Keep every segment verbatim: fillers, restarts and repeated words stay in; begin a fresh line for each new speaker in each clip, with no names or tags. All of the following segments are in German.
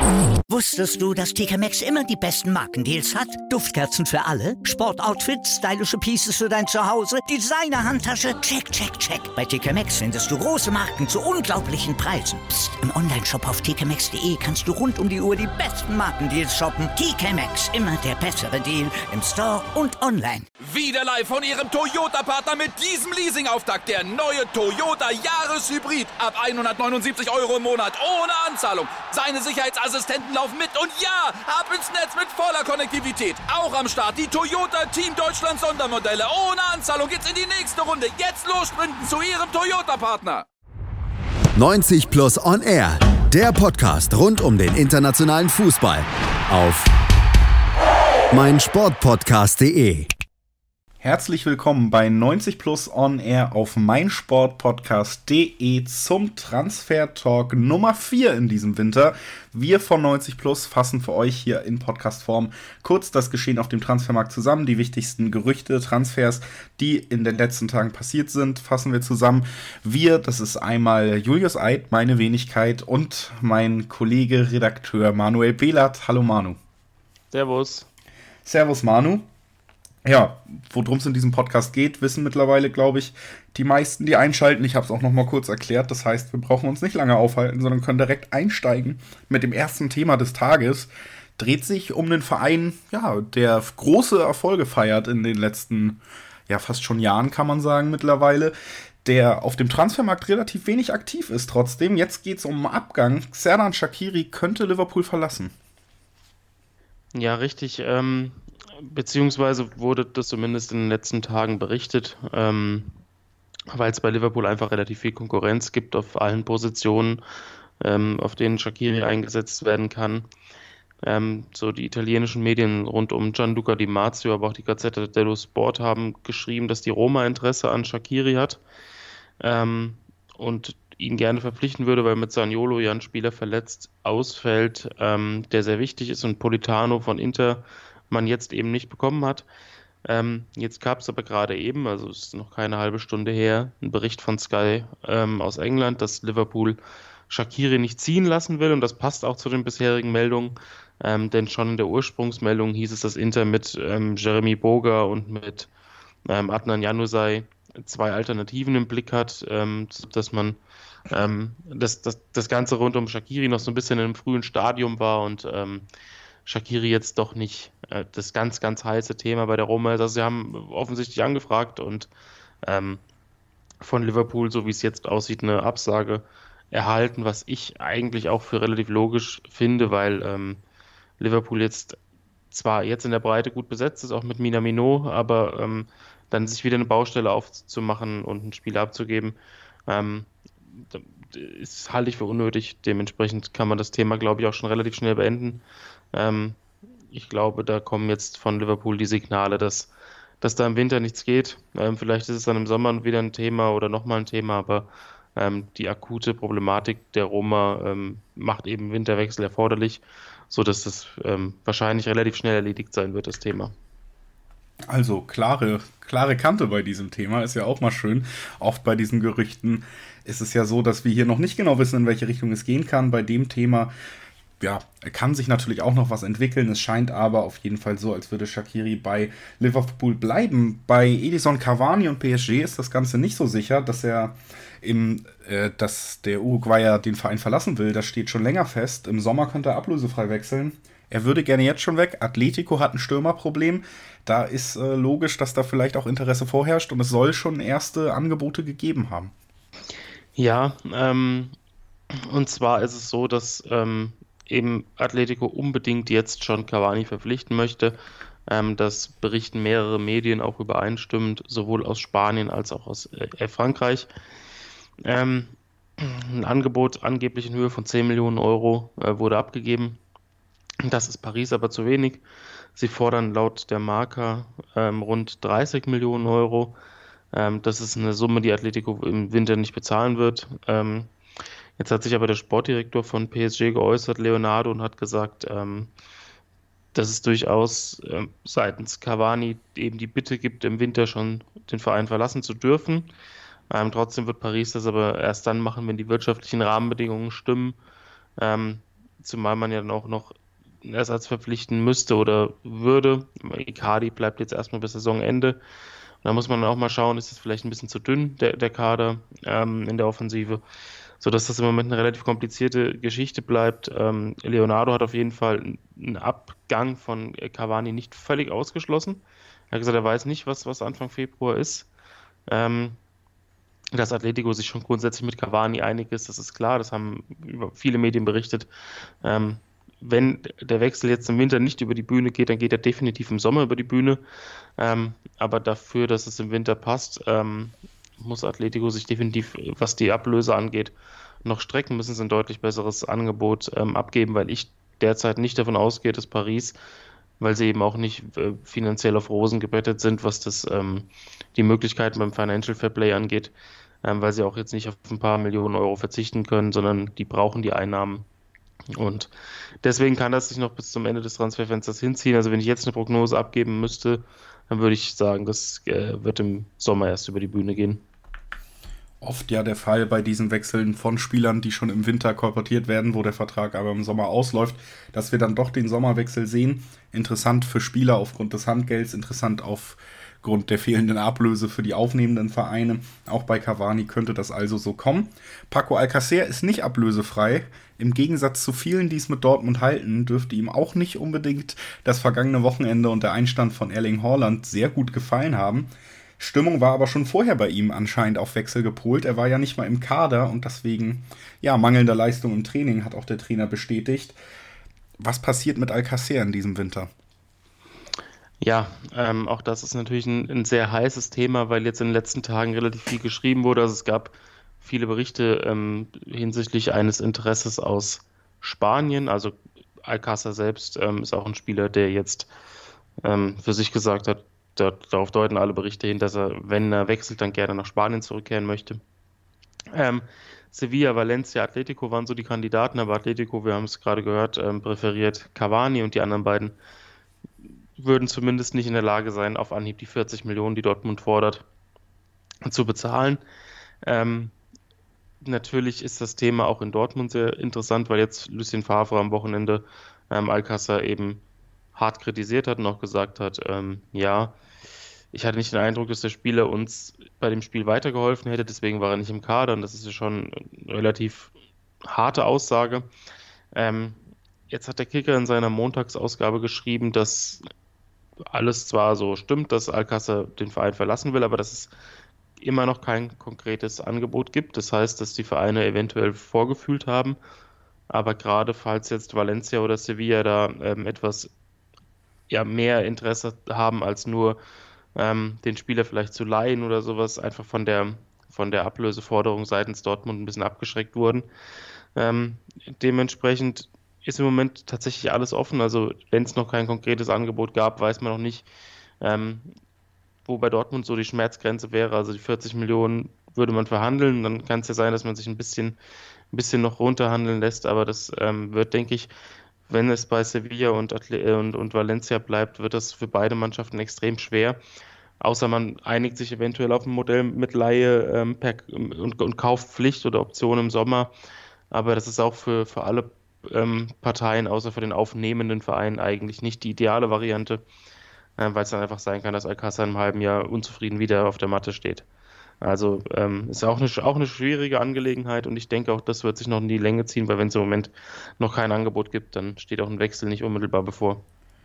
Wusstest du, dass T K Maxx immer die besten Markendeals hat? Duftkerzen für alle, Sportoutfits, stylische Pieces für dein Zuhause, Designer-Handtasche, check, check, check. Bei T K Maxx findest du große Marken zu unglaublichen Preisen. Psst. Im Onlineshop auf t k maxx punkt d e kannst du rund um die Uhr die besten Markendeals shoppen. T K Maxx, immer der bessere Deal im Store und online.
Wieder live von Ihrem Toyota-Partner mit diesem Leasing-Auftakt. Der neue Toyota Jahreshybrid. Ab hundertneunundsiebzig Euro im Monat. Ohne Anzahlung. Seine Sicherheitsassistenten laufen mit. Und ja, ab ins Netz mit voller Konnektivität. Auch am Start die Toyota Team Deutschland Sondermodelle. Ohne Anzahlung geht's in die nächste Runde. Jetzt los sprinten zu Ihrem Toyota-Partner.
neunzig Plus On Air. Der Podcast rund um den internationalen Fußball. Auf meinsportpodcast punkt de.
Herzlich willkommen bei neunzig Plus On Air auf meinsportpodcast punkt de zum Transfer-Talk Nummer vier in diesem Winter. Wir von neunzig Plus fassen für euch hier in Podcast-Form kurz das Geschehen auf dem Transfermarkt zusammen. Die wichtigsten Gerüchte, Transfers, die in den letzten Tagen passiert sind, fassen wir zusammen. Wir, das ist einmal Julius Eid, meine Wenigkeit, und mein Kollege, Redakteur Manuel Behlert. Hallo Manu.
Servus.
Servus Manu. Ja, worum es in diesem Podcast geht, wissen mittlerweile, glaube ich, die meisten, die einschalten. Ich habe es auch noch mal kurz erklärt. Das heißt, wir brauchen uns nicht lange aufhalten, sondern können direkt einsteigen mit dem ersten Thema des Tages. Dreht sich um einen Verein, ja, der große Erfolge feiert in den letzten, ja, fast schon Jahren, kann man sagen, mittlerweile. Der auf dem Transfermarkt relativ wenig aktiv ist trotzdem. Jetzt geht es um einen Abgang. Xherdan Shaqiri könnte Liverpool verlassen.
Ja, richtig. Ähm, beziehungsweise wurde das zumindest in den letzten Tagen berichtet, ähm, weil es bei Liverpool einfach relativ viel Konkurrenz gibt auf allen Positionen, ähm, auf denen Shaqiri eingesetzt werden kann. Ähm, so die italienischen Medien rund um Gianluca Di Marzio, aber auch die Gazzetta dello Sport haben geschrieben, dass die Roma Interesse an Shaqiri hat ähm, und ihn gerne verpflichten würde, weil mit Zaniolo ja ein Spieler verletzt ausfällt, ähm, der sehr wichtig ist, und Politano von Inter man jetzt eben nicht bekommen hat. Ähm, jetzt gab es aber gerade eben, also es ist noch keine halbe Stunde her, einen Bericht von Sky ähm, aus England, dass Liverpool Shaqiri nicht ziehen lassen will, und das passt auch zu den bisherigen Meldungen, ähm, denn schon in der Ursprungsmeldung hieß es, dass Inter mit ähm, Jeremy Boga und mit ähm, Adnan Januzaj zwei Alternativen im Blick hat, ähm, dass man ähm, dass, dass das Ganze rund um Shaqiri noch so ein bisschen in einem frühen Stadium war und ähm, Shaqiri jetzt doch nicht äh, das ganz, ganz heiße Thema bei der Roma ist. Also sie haben offensichtlich angefragt und ähm, von Liverpool, so wie es jetzt aussieht, eine Absage erhalten, was ich eigentlich auch für relativ logisch finde, weil ähm, Liverpool jetzt zwar jetzt in der Breite gut besetzt ist, auch mit Minamino, aber ähm, dann sich wieder eine Baustelle aufzumachen und einen Spieler abzugeben, ähm, ist, halte ich für unnötig. Dementsprechend kann man das Thema, glaube ich, auch schon relativ schnell beenden. Ähm, ich glaube, da kommen jetzt von Liverpool die Signale, dass, dass da im Winter nichts geht. Ähm, vielleicht ist es dann im Sommer wieder ein Thema oder nochmal ein Thema, aber ähm, die akute Problematik der Roma ähm, macht eben Winterwechsel erforderlich, sodass das ähm, wahrscheinlich relativ schnell erledigt sein wird, das Thema.
Also klare, klare Kante bei diesem Thema, ist ja auch mal schön. Oft bei diesen Gerüchten ist es ja so, dass wir hier noch nicht genau wissen, in welche Richtung es gehen kann. Bei dem Thema, ja, kann sich natürlich auch noch was entwickeln. Es scheint aber auf jeden Fall so, als würde Shaqiri bei Liverpool bleiben. Bei Edison Cavani und P S G ist das Ganze nicht so sicher, dass er im, äh, dass der Uruguayer den Verein verlassen will. Das steht schon länger fest. Im Sommer könnte er ablösefrei wechseln. Er würde gerne jetzt schon weg. Atletico hat ein Stürmerproblem. Da ist äh, logisch, dass da vielleicht auch Interesse vorherrscht, und es soll schon erste Angebote gegeben haben.
Ja, ähm, und zwar ist es so, dass ähm, eben Atletico unbedingt jetzt schon Cavani verpflichten möchte. Ähm, das berichten mehrere Medien auch übereinstimmend, sowohl aus Spanien als auch aus äh, Frankreich. Ähm, ein Angebot angeblich in Höhe von zehn Millionen Euro äh, wurde abgegeben. Das ist Paris aber zu wenig. Sie fordern laut der Marca ähm, rund dreißig Millionen Euro. Ähm, das ist eine Summe, die Atletico im Winter nicht bezahlen wird. Ähm, jetzt hat sich aber der Sportdirektor von P S G geäußert, Leonardo, und hat gesagt, ähm, dass es durchaus ähm, seitens Cavani eben die Bitte gibt, im Winter schon den Verein verlassen zu dürfen. Ähm, trotzdem wird Paris das aber erst dann machen, wenn die wirtschaftlichen Rahmenbedingungen stimmen. Ähm, zumal man ja dann auch noch einen Ersatz verpflichten müsste oder würde. Icardi bleibt jetzt erstmal bis Saisonende. Da muss man auch mal schauen, ist es vielleicht ein bisschen zu dünn, der, der Kader ähm, in der Offensive, sodass das im Moment eine relativ komplizierte Geschichte bleibt. Ähm, Leonardo hat auf jeden Fall einen Abgang von Cavani nicht völlig ausgeschlossen. Er hat gesagt, er weiß nicht, was, was Anfang Februar ist. Ähm, dass Atletico sich schon grundsätzlich mit Cavani einig ist, das ist klar, das haben über viele Medien berichtet. Ähm, wenn der Wechsel jetzt im Winter nicht über die Bühne geht, dann geht er definitiv im Sommer über die Bühne. Ähm, aber dafür, dass es im Winter passt, ähm, muss Atletico sich definitiv, was die Ablöse angeht, noch strecken, müssen sie ein deutlich besseres Angebot ähm, abgeben, weil ich derzeit nicht davon ausgehe, dass Paris, weil sie eben auch nicht äh, finanziell auf Rosen gebettet sind, was das ähm, die Möglichkeiten beim Financial Fairplay angeht, ähm, weil sie auch jetzt nicht auf ein paar Millionen Euro verzichten können, sondern die brauchen die Einnahmen. Und deswegen kann das sich noch bis zum Ende des Transferfensters hinziehen. Also wenn ich jetzt eine Prognose abgeben müsste, dann würde ich sagen, das äh, wird im Sommer erst über die Bühne gehen.
Oft ja der Fall bei diesen Wechseln von Spielern, die schon im Winter kolportiert werden, wo der Vertrag aber im Sommer ausläuft, dass wir dann doch den Sommerwechsel sehen. Interessant für Spieler aufgrund des Handgelds, interessant aufgrund der fehlenden Ablöse für die aufnehmenden Vereine. Auch bei Cavani könnte das also so kommen. Paco Alcácer ist nicht ablösefrei. Im Gegensatz zu vielen, die es mit Dortmund halten, dürfte ihm auch nicht unbedingt das vergangene Wochenende und der Einstand von Erling Haaland sehr gut gefallen haben. Stimmung war aber schon vorher bei ihm anscheinend auf Wechsel gepolt. Er war ja nicht mal im Kader und deswegen, ja, mangelnder Leistung im Training, hat auch der Trainer bestätigt. Was passiert mit Alcácer in diesem Winter?
Ja, ähm, auch das ist natürlich ein, ein sehr heißes Thema, weil jetzt in den letzten Tagen relativ viel geschrieben wurde. Also es gab viele Berichte ähm, hinsichtlich eines Interesses aus Spanien. Also Alcácer selbst ähm, ist auch ein Spieler, der jetzt ähm, für sich gesagt hat, da, darauf deuten alle Berichte hin, dass er, wenn er wechselt, dann gerne nach Spanien zurückkehren möchte. Ähm, Sevilla, Valencia, Atletico waren so die Kandidaten, aber Atletico, wir haben es gerade gehört, ähm, präferiert Cavani und die anderen beiden würden zumindest nicht in der Lage sein, auf Anhieb die vierzig Millionen, die Dortmund fordert, zu bezahlen. Ähm, natürlich ist das Thema auch in Dortmund sehr interessant, weil jetzt Lucien Favre am Wochenende ähm, Alcácer eben hart kritisiert hat und auch gesagt hat, ähm, ja, ich hatte nicht den Eindruck, dass der Spieler uns bei dem Spiel weitergeholfen hätte, deswegen war er nicht im Kader und das ist ja schon eine relativ harte Aussage. Ähm, jetzt hat der Kicker in seiner Montagsausgabe geschrieben, dass alles zwar so stimmt, dass Alcácer den Verein verlassen will, aber dass es immer noch kein konkretes Angebot gibt. Das heißt, dass die Vereine eventuell vorgefühlt haben, aber gerade falls jetzt Valencia oder Sevilla da ähm, etwas ja, mehr Interesse haben als nur ähm, den Spieler vielleicht zu leihen oder sowas, einfach von der, von der Ablöseforderung seitens Dortmund ein bisschen abgeschreckt wurden. Ähm, dementsprechend ist im Moment tatsächlich alles offen. Also wenn es noch kein konkretes Angebot gab, weiß man noch nicht, ähm, wo bei Dortmund so die Schmerzgrenze wäre. Also die vierzig Millionen würde man verhandeln. Dann kann es ja sein, dass man sich ein bisschen, ein bisschen noch runterhandeln lässt. Aber das ähm, wird, denke ich, wenn es bei Sevilla und, Atle- und, und Valencia bleibt, wird das für beide Mannschaften extrem schwer. Außer man einigt sich eventuell auf ein Modell mit Leihe ähm, per, und, und Kaufpflicht oder Option im Sommer. Aber das ist auch für, für alle ähm, Parteien, außer für den aufnehmenden Verein, eigentlich nicht die ideale Variante, äh, weil es dann einfach sein kann, dass Alcácer im halben Jahr unzufrieden wieder auf der Matte steht. Also ähm, ist auch eine, auch eine schwierige Angelegenheit und ich denke auch, das wird sich noch in die Länge ziehen, weil wenn es im Moment noch kein Angebot gibt, dann steht auch ein Wechsel nicht unmittelbar bevor.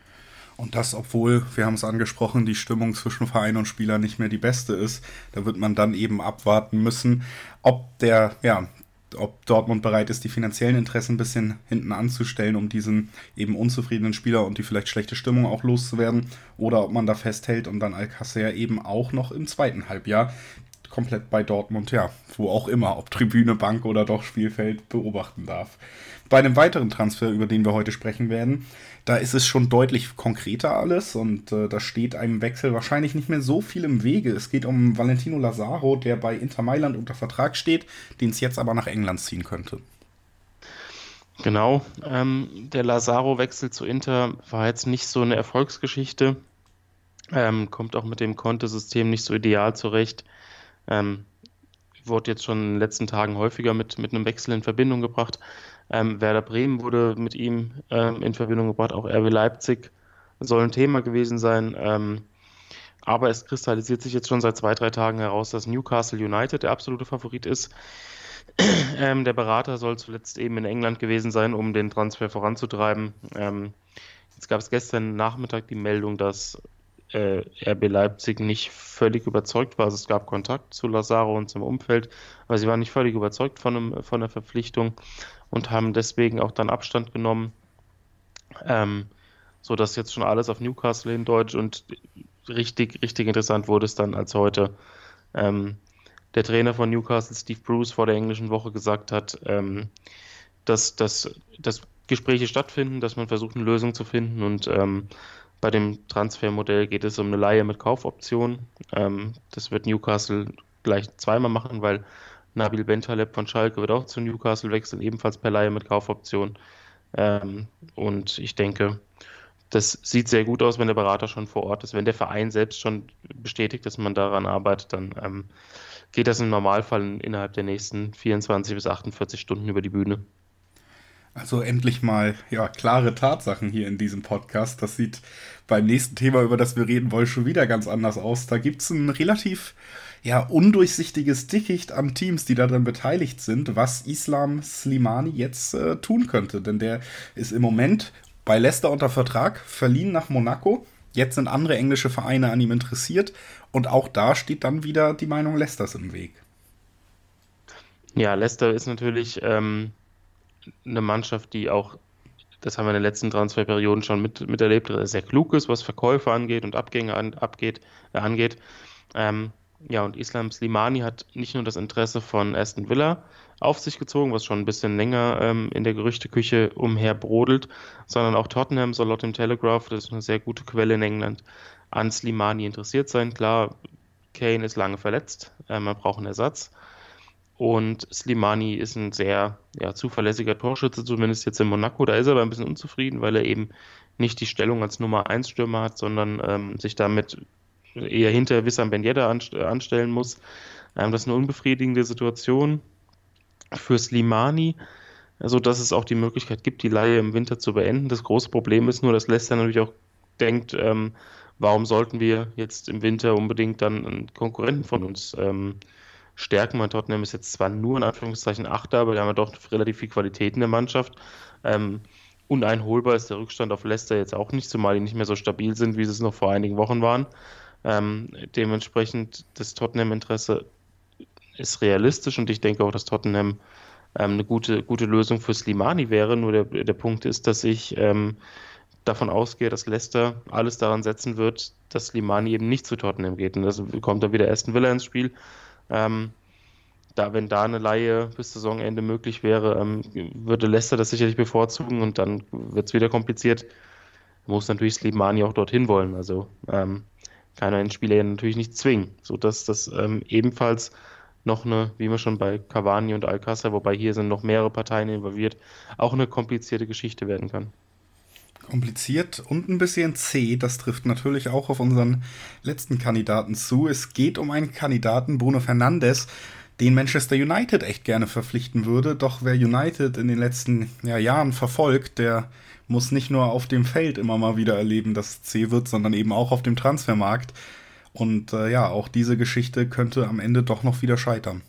Und das, obwohl, wir haben es angesprochen, die Stimmung zwischen Verein und Spieler nicht mehr die beste ist. Da wird man dann eben abwarten müssen, ob der, ja, ob Dortmund bereit ist, die finanziellen Interessen ein bisschen hinten anzustellen, um diesen eben unzufriedenen Spieler und die vielleicht schlechte Stimmung auch loszuwerden, oder ob man da festhält und dann Alcácer eben auch noch im zweiten Halbjahr komplett bei Dortmund, ja, wo auch immer, ob Tribüne, Bank oder doch Spielfeld, beobachten darf. Bei einem weiteren Transfer, über den wir heute sprechen werden, da ist es schon deutlich konkreter alles und äh, da steht einem Wechsel wahrscheinlich nicht mehr so viel im Wege. Es geht um Valentino Lazaro, der bei Inter Mailand unter Vertrag steht, den es jetzt aber nach England ziehen könnte.
Genau, ähm, der Lazaro-Wechsel zu Inter war jetzt nicht so eine Erfolgsgeschichte, ähm, kommt auch mit dem Conte-System nicht so ideal zurecht. Ähm, wurde jetzt schon in den letzten Tagen häufiger mit, mit einem Wechsel in Verbindung gebracht. Ähm, Werder Bremen wurde mit ihm ähm, in Verbindung gebracht, auch R B Leipzig soll ein Thema gewesen sein. Ähm, aber es kristallisiert sich jetzt schon seit zwei, drei Tagen heraus, dass Newcastle United der absolute Favorit ist. Ähm, der Berater soll zuletzt eben in England gewesen sein, um den Transfer voranzutreiben. Ähm, jetzt gab es gestern Nachmittag die Meldung, dass äh, R B Leipzig nicht völlig überzeugt war. Also es gab Kontakt zu Lazaro und zum Umfeld, aber sie waren nicht völlig überzeugt von, einem, von der Verpflichtung und haben deswegen auch dann Abstand genommen, ähm, sodass jetzt schon alles auf Newcastle hindeutet und richtig, richtig interessant wurde es dann, als heute ähm, der Trainer von Newcastle, Steve Bruce, vor der englischen Woche gesagt hat, ähm, dass, dass, dass Gespräche stattfinden, dass man versucht, eine Lösung zu finden und ähm, bei dem Transfermodell geht es um eine Leihe mit Kaufoption. Ähm, das wird Newcastle gleich zweimal machen, weil Nabil Bentaleb von Schalke wird auch zu Newcastle wechseln, ebenfalls per Leihe mit Kaufoption. Ähm, und ich denke, das sieht sehr gut aus, wenn der Berater schon vor Ort ist. Wenn der Verein selbst schon bestätigt, dass man daran arbeitet, dann ähm, geht das im Normalfall innerhalb der nächsten vierundzwanzig bis achtundvierzig Stunden über die Bühne.
Also endlich mal, ja, klare Tatsachen hier in diesem Podcast. Das sieht beim nächsten Thema, über das wir reden wollen, schon wieder ganz anders aus. Da gibt es ein relativ, ja, undurchsichtiges Dickicht an Teams, die daran beteiligt sind, was Islam Slimani jetzt äh, tun könnte. Denn der ist im Moment bei Leicester unter Vertrag, verliehen nach Monaco. Jetzt sind andere englische Vereine an ihm interessiert. Und auch da steht dann wieder die Meinung Leicesters im Weg.
Ja, Leicester ist natürlich ähm, eine Mannschaft, die auch, das haben wir in den letzten Transferperioden schon mit, miterlebt, sehr klug ist, was Verkäufe angeht und Abgänge an, abgeht, äh, angeht. Ähm, ja, und Islam Slimani hat nicht nur das Interesse von Aston Villa auf sich gezogen, was schon ein bisschen länger ähm, in der Gerüchteküche umher brodelt, sondern auch Tottenham soll laut dem Telegraph, das ist eine sehr gute Quelle in England, an Slimani interessiert sein. Klar, Kane ist lange verletzt, äh, man braucht einen Ersatz. Und Slimani ist ein sehr ja, zuverlässiger Torschütze, zumindest jetzt in Monaco. Da ist er aber ein bisschen unzufrieden, weil er eben nicht die Stellung als Nummer eins Stürmer hat, sondern ähm, sich damit eher hinter Wissam Ben Yedder anstellen muss. Ähm, das ist eine unbefriedigende Situation für Slimani, also dass es auch die Möglichkeit gibt, die Leihe im Winter zu beenden. Das große Problem ist nur, dass Leicester natürlich auch denkt, ähm, warum sollten wir jetzt im Winter unbedingt dann einen Konkurrenten von uns ähm, stärken? Mein Tottenham ist jetzt zwar nur in Anführungszeichen Achter, aber da haben wir doch relativ viel Qualität in der Mannschaft. Ähm, uneinholbar ist der Rückstand auf Leicester jetzt auch nicht, zumal die nicht mehr so stabil sind, wie sie es noch vor einigen Wochen waren. Ähm, dementsprechend das Tottenham-Interesse ist realistisch und ich denke auch, dass Tottenham ähm, eine gute, gute Lösung für Slimani wäre. Nur der, der Punkt ist, dass ich ähm, davon ausgehe, dass Leicester alles daran setzen wird, dass Slimani eben nicht zu Tottenham geht. Und das kommt dann wieder Aston Villa ins Spiel. Ähm, da, wenn da eine Leihe bis Saisonende möglich wäre, ähm, würde Leicester das sicherlich bevorzugen und dann wird es wieder kompliziert. Muss natürlich Slimani auch dorthin wollen. Also ähm, kann einen Spieler ja natürlich nicht zwingen, sodass das ähm, ebenfalls noch eine, wie wir schon bei Cavani und Alcácer, wobei hier sind noch mehrere Parteien involviert, auch eine komplizierte Geschichte werden kann.
Kompliziert und ein bisschen zäh, das trifft natürlich auch auf unseren letzten Kandidaten zu. Es geht um einen Kandidaten, Bruno Fernandes, den Manchester United echt gerne verpflichten würde. Doch wer United in den letzten ja, Jahren verfolgt, der muss nicht nur auf dem Feld immer mal wieder erleben, dass es zäh wird, sondern eben auch auf dem Transfermarkt. Und äh, ja, auch diese Geschichte könnte am Ende doch noch wieder scheitern.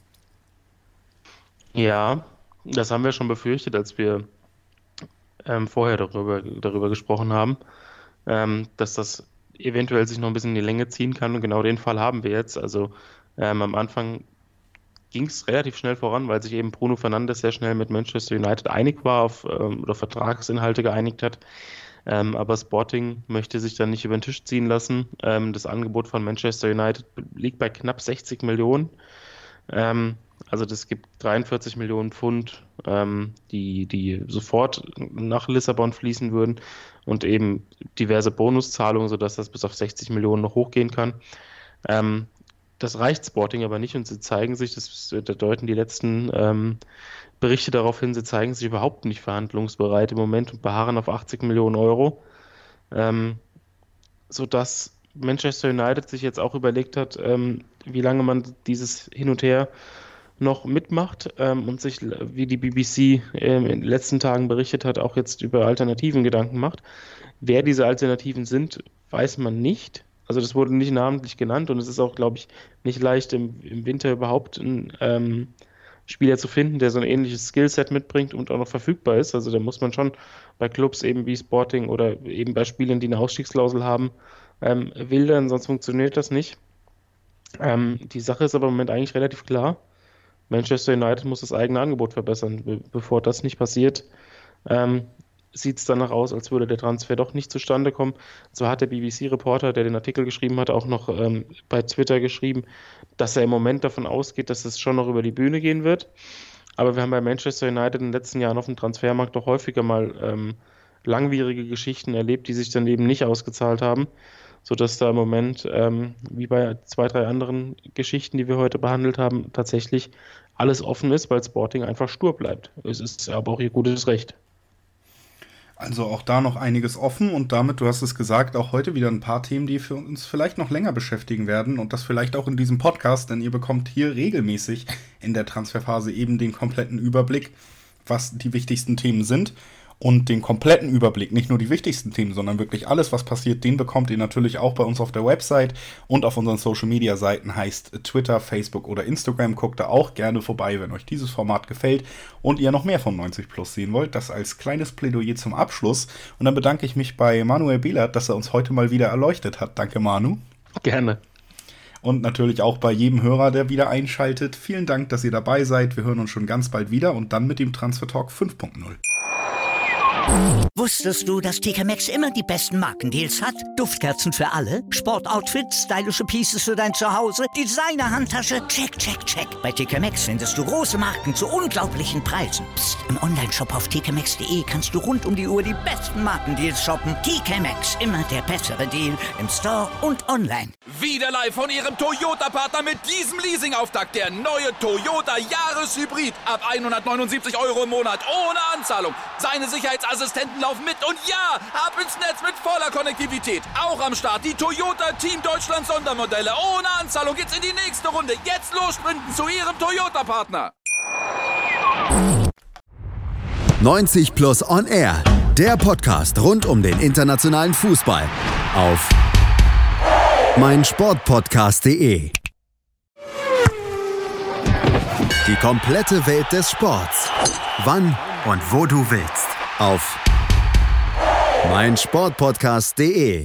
Ja, das haben wir schon befürchtet, als wir ähm, vorher darüber, darüber gesprochen haben, ähm, dass das eventuell sich noch ein bisschen in die Länge ziehen kann. Und genau den Fall haben wir jetzt. Also ähm, am Anfang ging es relativ schnell voran, weil sich eben Bruno Fernandes sehr schnell mit Manchester United einig war, auf, ähm, oder Vertragsinhalte geeinigt hat. Ähm, aber Sporting möchte sich dann nicht über den Tisch ziehen lassen. Ähm, das Angebot von Manchester United liegt bei knapp sechzig Millionen. Ähm, also das gibt dreiundvierzig Millionen Pfund, ähm, die, die sofort nach Lissabon fließen würden und eben diverse Bonuszahlungen, sodass das bis auf sechzig Millionen noch hochgehen kann. Ähm, das reicht Sporting aber nicht und sie zeigen sich, das deuten die letzten ähm, Berichte darauf hin, sie zeigen sich überhaupt nicht verhandlungsbereit im Moment und beharren auf achtzig Millionen Euro, ähm, sodass Manchester United sich jetzt auch überlegt hat, ähm, wie lange man dieses Hin und Her noch mitmacht ähm, und sich, wie die B B C ähm, in den letzten Tagen berichtet hat, auch jetzt über Alternativen Gedanken macht. Wer diese Alternativen sind, weiß man nicht. Also das wurde nicht namentlich genannt und es ist auch, glaube ich, nicht leicht im, im Winter überhaupt einen ähm, Spieler zu finden, der so ein ähnliches Skillset mitbringt und auch noch verfügbar ist. Also da muss man schon bei Clubs eben wie Sporting oder eben bei Spielern, die eine Ausstiegsklausel haben, ähm, wildern, sonst funktioniert das nicht. Ähm, die Sache ist aber im Moment eigentlich relativ klar. Manchester United muss das eigene Angebot verbessern. Be- bevor das nicht passiert, ähm, sieht es danach aus, als würde der Transfer doch nicht zustande kommen. Zwar hat der B B C-Reporter, der den Artikel geschrieben hat, auch noch ähm, bei Twitter geschrieben, dass er im Moment davon ausgeht, dass es schon noch über die Bühne gehen wird. Aber wir haben bei Manchester United in den letzten Jahren auf dem Transfermarkt doch häufiger mal ähm, langwierige Geschichten erlebt, die sich dann eben nicht ausgezahlt haben, sodass da im Moment, ähm, wie bei zwei, drei anderen Geschichten, die wir heute behandelt haben, tatsächlich alles offen ist, weil Sporting einfach stur bleibt. Es ist aber auch ihr gutes Recht.
Also auch da noch einiges offen und damit, du hast es gesagt, auch heute wieder ein paar Themen, die für uns vielleicht noch länger beschäftigen werden und das vielleicht auch in diesem Podcast, denn ihr bekommt hier regelmäßig in der Transferphase eben den kompletten Überblick, was die wichtigsten Themen sind. Und den kompletten Überblick, nicht nur die wichtigsten Themen, sondern wirklich alles, was passiert, den bekommt ihr natürlich auch bei uns auf der Website und auf unseren Social-Media-Seiten, heißt Twitter, Facebook oder Instagram. Guckt da auch gerne vorbei, wenn euch dieses Format gefällt und ihr noch mehr von neunzig Plus sehen wollt. Das als kleines Plädoyer zum Abschluss. Und dann bedanke ich mich bei Manuel Behlert, dass er uns heute mal wieder erleuchtet hat. Danke, Manu.
Gerne.
Und natürlich auch bei jedem Hörer, der wieder einschaltet. Vielen Dank, dass ihr dabei seid. Wir hören uns schon ganz bald wieder und dann mit dem Transfer Talk fünf Punkt null.
Wusstest du, dass T K Maxx immer die besten Markendeals hat? Duftkerzen für alle, Sportoutfits, stylische Pieces für dein Zuhause, Designer-Handtasche, check, check, check. Bei T K Maxx findest du große Marken zu unglaublichen Preisen. Psst. Im Onlineshop auf t k maxx punkt d e kannst du rund um die Uhr die besten Markendeals shoppen. T K Maxx, immer der bessere Deal im Store und online.
Wieder live von Ihrem Toyota-Partner mit diesem Leasing-Auftakt. Der neue Toyota Jahreshybrid. Ab hundertneunundsiebzig Euro im Monat ohne Anzahlung. Seine Sicherheitsassistenten laufen mit und ja, ab ins Netz mit voller Konnektivität. Auch am Start die Toyota Team Deutschland Sondermodelle. Ohne Anzahlung geht's in die nächste Runde. Jetzt los sprinten zu Ihrem Toyota-Partner.
neunzig Plus On Air, der Podcast rund um den internationalen Fußball auf meinsportpodcast punkt de. Die komplette Welt des Sports. Wann und wo du willst. Auf meinsportpodcast punkt de.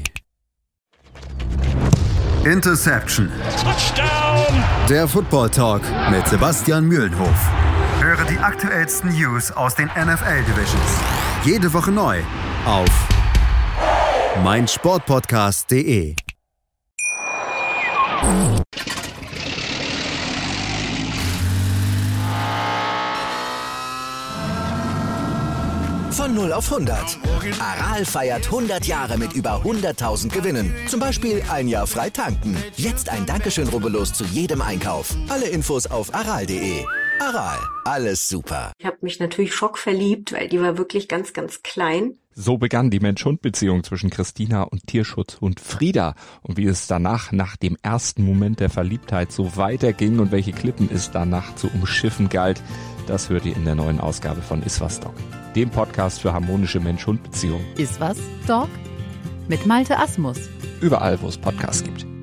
Interception.
Touchdown!
Der Football Talk mit Sebastian Mühlenhof. Höre die aktuellsten News aus den N F L Divisions. Jede Woche neu auf meinsportpodcast punkt de.
Von null auf hundert. Aral feiert hundert Jahre mit über hunderttausend Gewinnen. Zum Beispiel ein Jahr frei tanken. Jetzt ein Dankeschön, rubbellos zu jedem Einkauf. Alle Infos auf aral punkt de. Aral, alles super.
Ich habe mich natürlich schockverliebt, weil die war wirklich ganz, ganz klein.
So begann die Mensch-Hund-Beziehung zwischen Christina und Tierschutzhund Frieda. Und wie es danach, nach dem ersten Moment der Verliebtheit, so weiterging und welche Klippen es danach zu umschiffen galt, das hört ihr in der neuen Ausgabe von Iswas Dog, dem Podcast für harmonische Mensch-Hund-Beziehungen.
Iswas Dog? Mit Malte Asmus.
Überall, wo es Podcasts gibt.